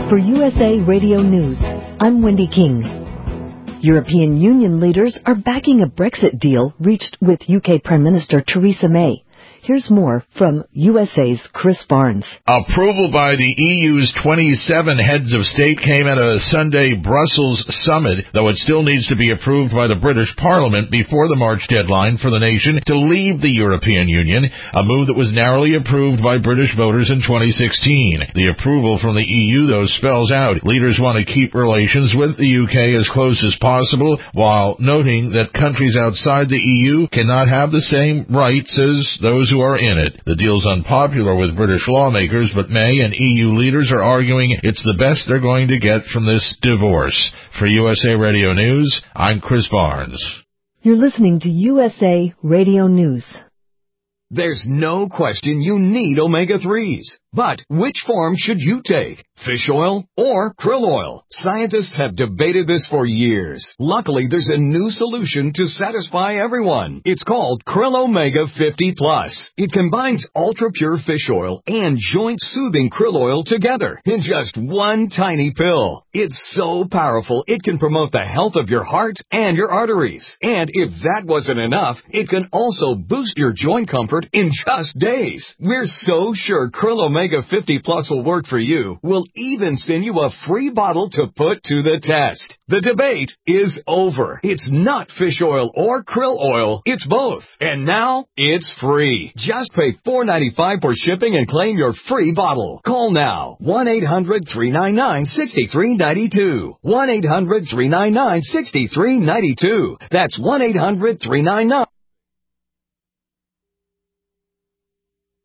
For USA Radio News, I'm Wendy King. European Union leaders are backing a Brexit deal reached with UK Prime Minister Theresa May. Here's more from USA's Chris Barnes. Approval by the EU's 27 heads of state came at a Sunday Brussels summit, though it still needs to be approved by the British Parliament before the March deadline for the nation to leave the European Union, a move that was narrowly approved by British voters in 2016. The approval from the EU, though, spells out leaders want to keep relations with the UK as close as possible, while noting that countries outside the EU cannot have the same rights as those who are in it. The deal's unpopular with British lawmakers, but May and EU leaders are arguing it's the best they're going to get from this divorce. For USA Radio News, I'm Chris Barnes. You're listening to USA Radio News. There's no question you need omega-3s. But which form should you take? Fish oil or krill oil? Scientists have debated this for years. Luckily, there's a new solution to satisfy everyone. It's called Krill Omega 50 Plus. It combines ultra-pure fish oil and joint-soothing krill oil together in just one tiny pill. It's so powerful, it can promote the health of your heart and your arteries. And if that wasn't enough, it can also boost your joint comfort in just days. We're so sure Krill Omega 50 Plus will work for you. We'll even send you a free bottle to put to the test. The debate is over. It's not fish oil or krill oil. It's both. And now, it's free. Just pay $4.95 for shipping and claim your free bottle. Call now. 1-800-399-6392. 1-800-399-6392. That's 1-800-399